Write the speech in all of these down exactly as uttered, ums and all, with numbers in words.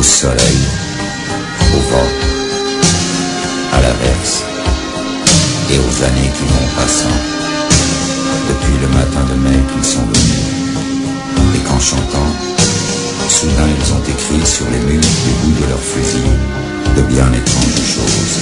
au soleil, au vent, à l'averse et aux années qui vont passant, depuis le matin de mai qu'ils sont venus, et qu'en chantant, soudain ils ont écrit sur les murs du bout de leurs fusils de bien étranges choses.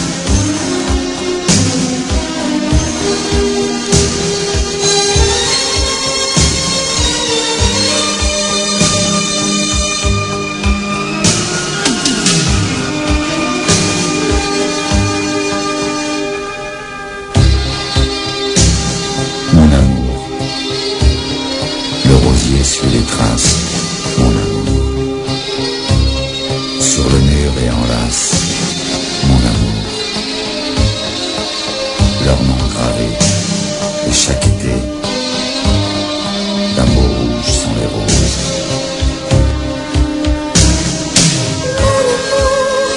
Suit les traces, mon amour, sur le mur et enlace, mon amour, leur nom gravé, et chaque été, d'un beau rouge sont les roses. Mon amour,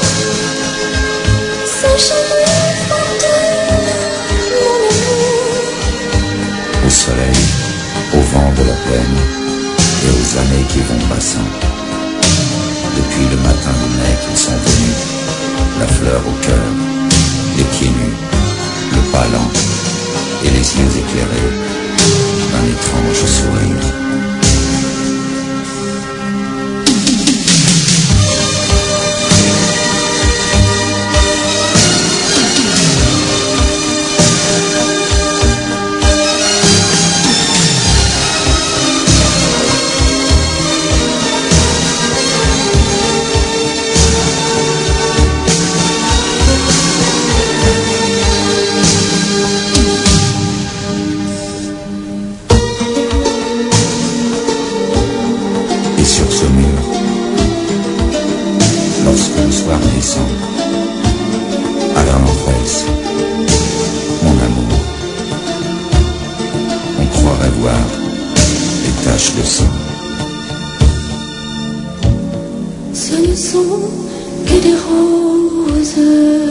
ces cheveux fantômes, mon amour, au soleil, au vent de la plaine, et aux années qui vont passant, depuis le matin de mai qu'ils sont venus, la fleur au cœur, les pieds nus, le pas lent et les yeux éclairés d'un étrange sourire. Sur ce mur, lorsque le soir descend, à la rentresse, mon amour, on croirait voir des taches de sang. ce ne sont que des roses.